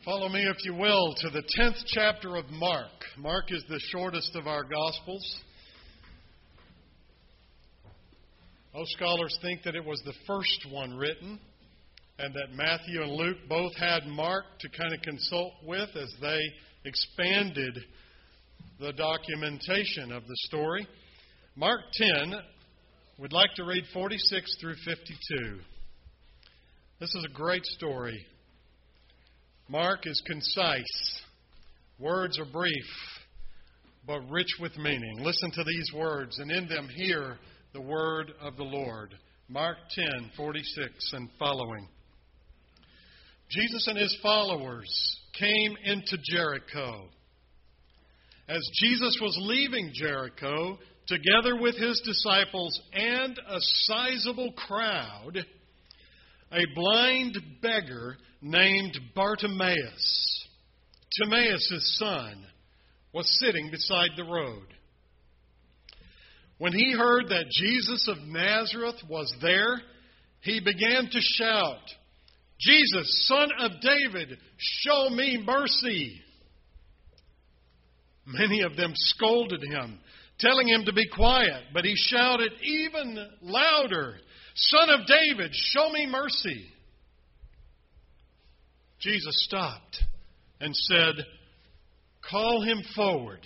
Follow me, if you will, to the 10th chapter of Mark. Mark is the shortest of our Gospels. Most scholars think that it was the first one written, and that Matthew and Luke both had Mark to kind of consult with as they expanded the documentation of the story. Mark 10, we'd like to read 46 through 52. This is a great story. Mark is concise. Words are brief, but rich with meaning. Listen to these words, and in them hear the word of the Lord. Mark 10:46 and following. Jesus and his followers came into Jericho. As Jesus was leaving Jericho, together with his disciples and a sizable crowd, a blind beggar named Bartimaeus, Timaeus' son, was sitting beside the road. When he heard that Jesus of Nazareth was there, he began to shout, "Jesus, Son of David, show me mercy." Many of them scolded him, telling him to be quiet, but he shouted even louder, "Son of David, show me mercy." Jesus stopped and said, "Call him forward."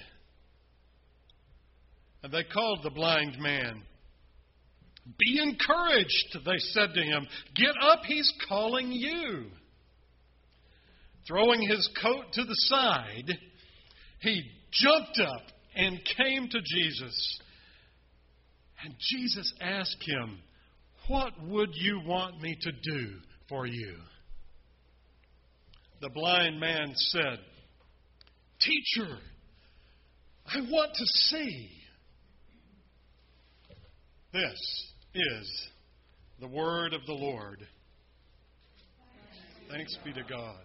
And they called the blind man. "Be encouraged," they said to him. "Get up, he's calling you." Throwing his coat to the side, he jumped up and came to Jesus. And Jesus asked him, "What would you want me to do for you?" The blind man said, "Teacher, I want to see." This is the word of the Lord. Thanks be to God.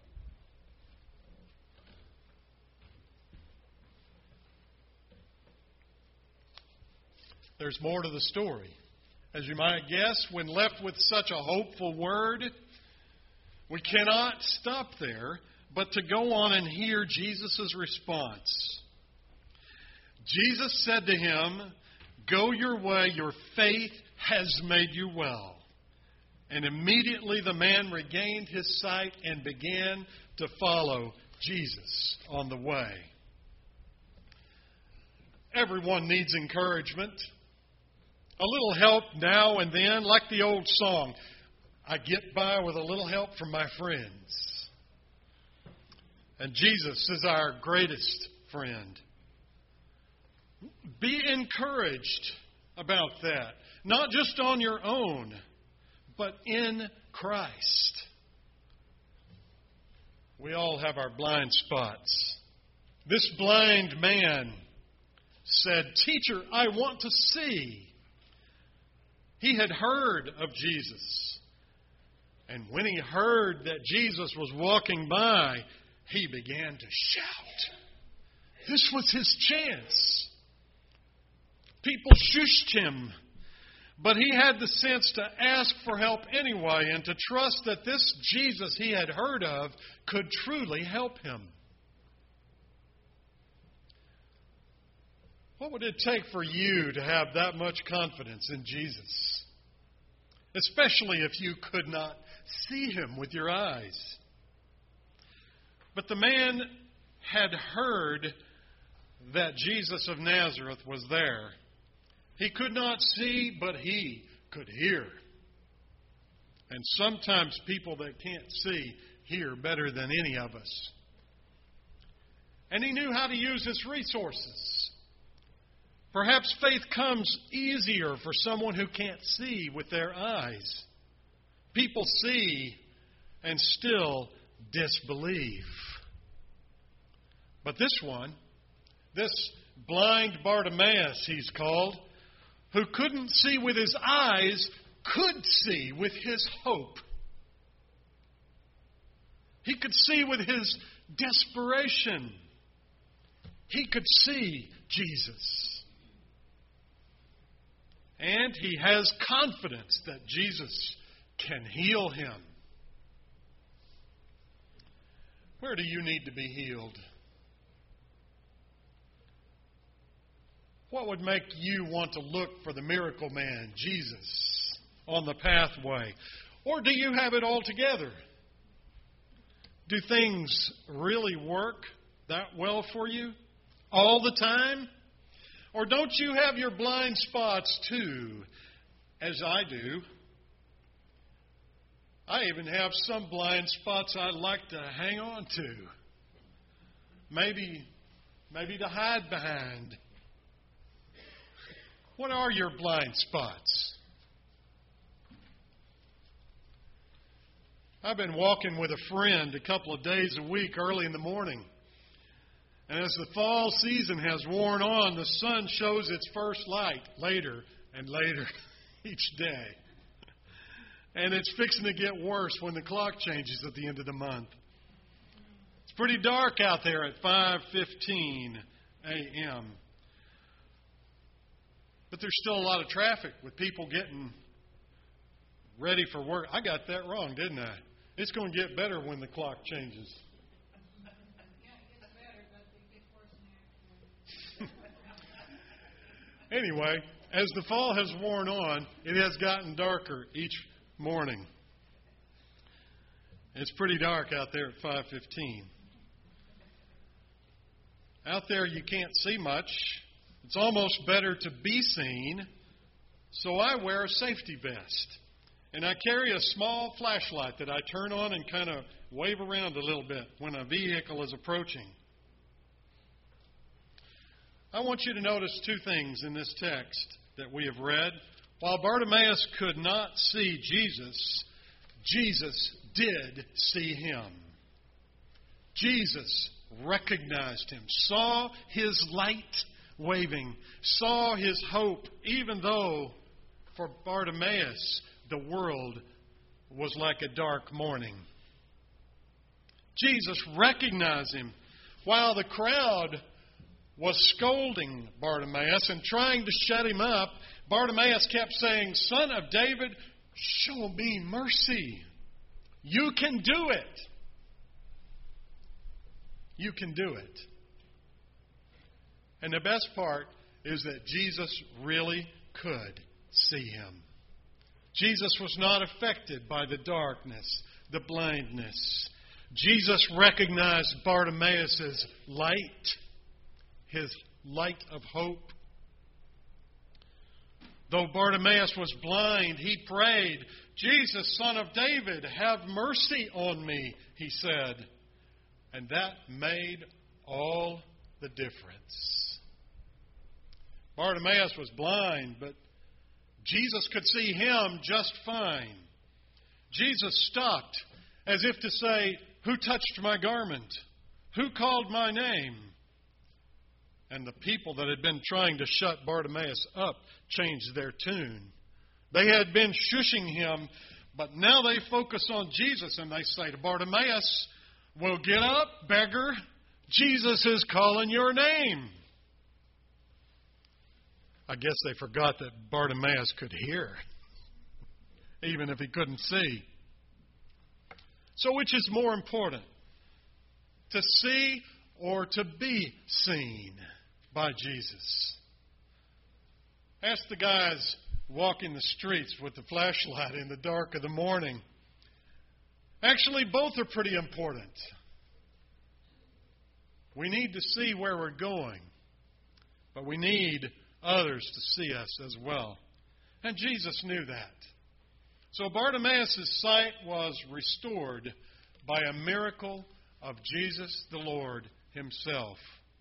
There's more to the story. As you might guess, when left with such a hopeful word, we cannot stop there, but to go on and hear Jesus' response. Jesus said to him, "Go your way, your faith has made you well." And immediately the man regained his sight and began to follow Jesus on the way. Everyone needs encouragement. A little help now and then, like the old song, "I get by with a little help from my friends." And Jesus is our greatest friend. Be encouraged about that. Not just on your own, but in Christ. We all have our blind spots. This blind man said, "Teacher, I want to see." He had heard of Jesus. And when he heard that Jesus was walking by, he began to shout. This was his chance. People shushed him, but he had the sense to ask for help anyway and to trust that this Jesus he had heard of could truly help him. What would it take for you to have that much confidence in Jesus? Especially if you could not see him with your eyes. But the man had heard that Jesus of Nazareth was there. He could not see, but he could hear. And sometimes people that can't see hear better than any of us. And he knew how to use his resources. Perhaps faith comes easier for someone who can't see with their eyes. People see and still disbelieve. But this one, this blind Bartimaeus, he's called, who couldn't see with his eyes, could see with his hope. He could see with his desperation. He could see Jesus. And he has confidence that Jesus can heal him. Where do you need to be healed? What would make you want to look for the miracle man, Jesus, on the pathway? Or do you have it all together? Do things really work that well for you all the time? Or don't you have your blind spots too, as I do? I even have some blind spots I'd like to hang on to. Maybe to hide behind. What are your blind spots? I've been walking with a friend a couple of days a week early in the morning. And as the fall season has worn on, the sun shows its first light later and later each day. And it's fixing to get worse when the clock changes at the end of the month. It's pretty dark out there at 5:15 a.m. But there's still a lot of traffic with people getting ready for work. I got that wrong, didn't I? It's going to get better when the clock changes. Yeah, it gets better, but it gets worse in action. Anyway, as the fall has worn on, it has gotten darker each morning. It's pretty dark out there at 5:15. Out there you can't see much. It's almost better to be seen, so I wear a safety vest. And I carry a small flashlight that I turn on and kind of wave around a little bit when a vehicle is approaching. I want you to notice two things in this text that we have read. While Bartimaeus could not see Jesus, Jesus did see him. Jesus recognized him, saw his light waving, saw his hope, even though for Bartimaeus the world was like a dark morning. Jesus recognized him. While the crowd was scolding Bartimaeus and trying to shut him up, Bartimaeus kept saying, "Son of David, show me mercy. You can do it. You can do it." And the best part is that Jesus really could see him. Jesus was not affected by the darkness, the blindness. Jesus recognized Bartimaeus' light, his light of hope. Though Bartimaeus was blind, he prayed, "Jesus, Son of David, have mercy on me," he said. And that made all the difference. Bartimaeus was blind, but Jesus could see him just fine. Jesus stopped as if to say, "Who touched my garment? Who called my name?" And the people that had been trying to shut Bartimaeus up changed their tune. They had been shushing him, but now they focus on Jesus and they say to Bartimaeus, "Well, get up, beggar. Jesus is calling your name." I guess they forgot that Bartimaeus could hear, even if he couldn't see. So which is more important, to see or to be seen by Jesus? Ask the guys walking the streets with the flashlight in the dark of the morning. Actually, both are pretty important. We need to see where we're going, but we need others to see us as well. And Jesus knew that. So Bartimaeus' sight was restored by a miracle of Jesus the Lord himself.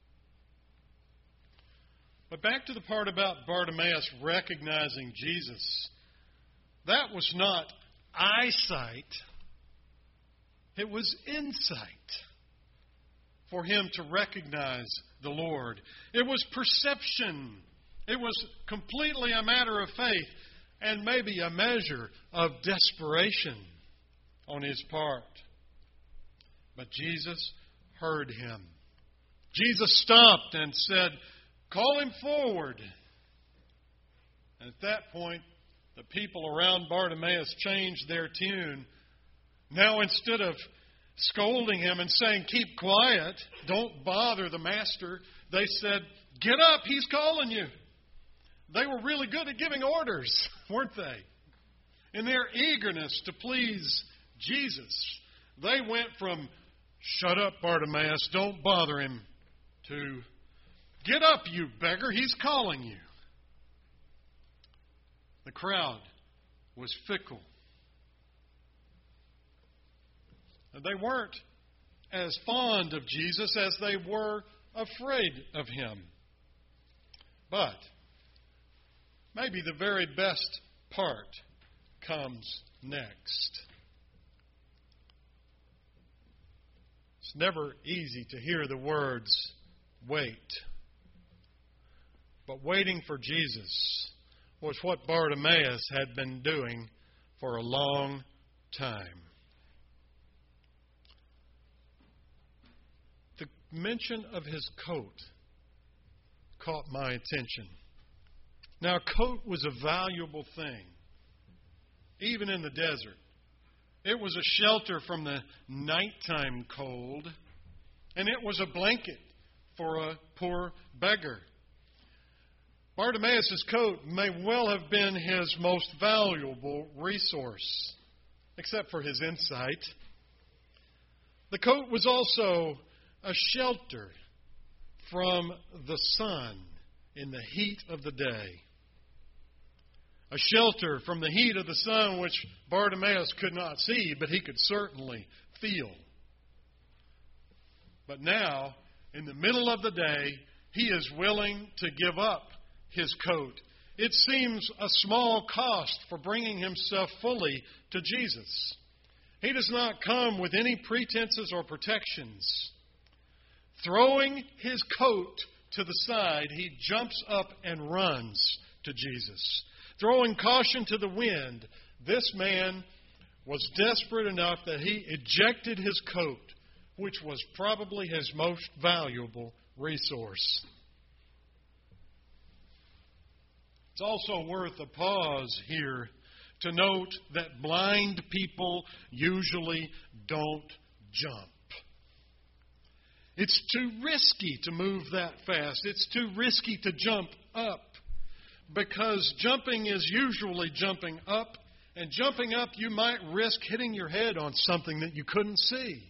But back to the part about Bartimaeus recognizing Jesus. That was not eyesight. It was insight for him to recognize the Lord. It was perception. It was completely a matter of faith and maybe a measure of desperation on his part. But Jesus heard him. Jesus stopped and said, "Call him forward." And at that point, the people around Bartimaeus changed their tune. Now, instead of scolding him and saying, keep quiet, don't bother the master, they said, get up, he's calling you. They were really good at giving orders, weren't they? In their eagerness to please Jesus, they went from, shut up, Bartimaeus, don't bother him, to, get up, you beggar, he's calling you. The crowd was fickle. They weren't as fond of Jesus as they were afraid of him. But maybe the very best part comes next. It's never easy to hear the words, wait. But waiting for Jesus was what Bartimaeus had been doing for a long time. The mention of his coat caught my attention. Now, a coat was a valuable thing, even in the desert. It was a shelter from the nighttime cold, and it was a blanket for a poor beggar. Bartimaeus' coat may well have been his most valuable resource, except for his insight. The coat was also a shelter from the sun in the heat of the day. A shelter from the heat of the sun which Bartimaeus could not see, but he could certainly feel. But now, in the middle of the day, he is willing to give up his coat. It seems a small cost for bringing himself fully to Jesus. He does not come with any pretenses or protections. Throwing his coat to the side, he jumps up and runs to Jesus. Throwing caution to the wind, this man was desperate enough that he ejected his coat, which was probably his most valuable resource. It's also worth a pause here to note that blind people usually don't jump. It's too risky to move that fast. It's too risky to jump up, because jumping is usually jumping up, and jumping up you might risk hitting your head on something that you couldn't see.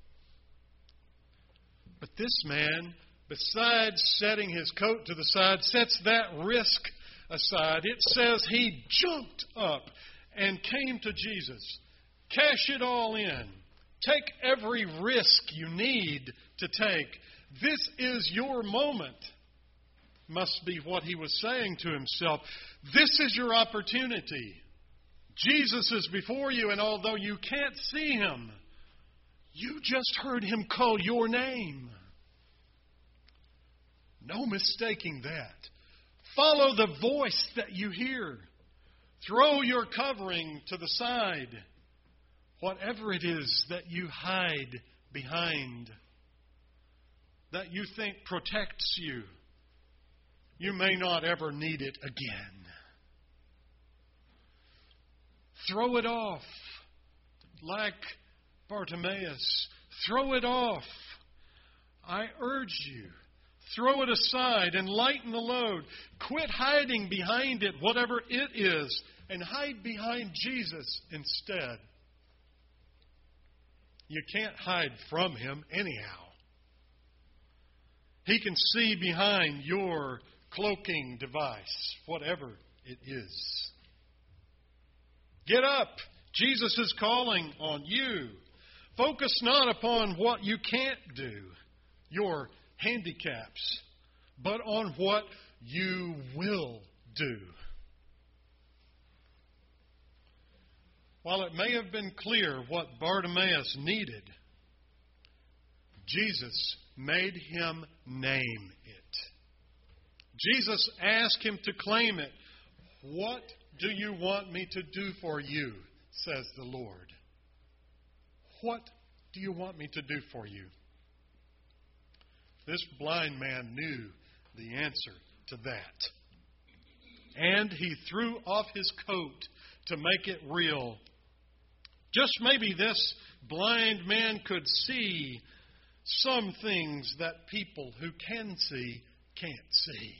But this man, besides setting his coat to the side, sets that risk aside. It says he jumped up and came to Jesus. Cash it all in. Take every risk you need to take. This is your moment, must be what he was saying to himself. This is your opportunity. Jesus is before you, and although you can't see him, you just heard him call your name. No mistaking that. Follow the voice that you hear. Throw your covering to the side. Whatever it is that you hide behind, that you think protects you, you may not ever need it again. Throw it off. Like Bartimaeus, throw it off. I urge you, throw it aside and lighten the load. Quit hiding behind it, whatever it is, and hide behind Jesus instead. You can't hide from him anyhow. He can see behind your cloaking device, whatever it is. Get up. Jesus is calling on you. Focus not upon what you can't do, your handicaps, but on what you will do. While it may have been clear what Bartimaeus needed, Jesus made him name it. Jesus asked him to claim it. What do you want me to do for you, says the Lord. What do you want me to do for you? This blind man knew the answer to that. And he threw off his coat to make it real. Just maybe this blind man could see some things that people who can see can't see.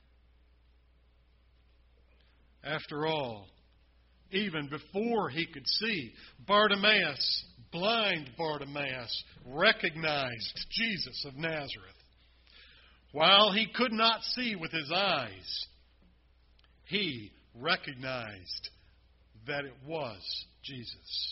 After all, even before he could see, Bartimaeus, blind Bartimaeus, recognized Jesus of Nazareth. While he could not see with his eyes, he recognized that it was Jesus.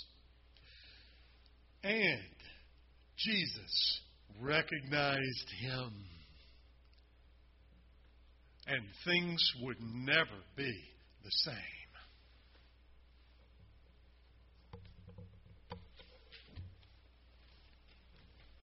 And Jesus recognized him. And things would never be the same.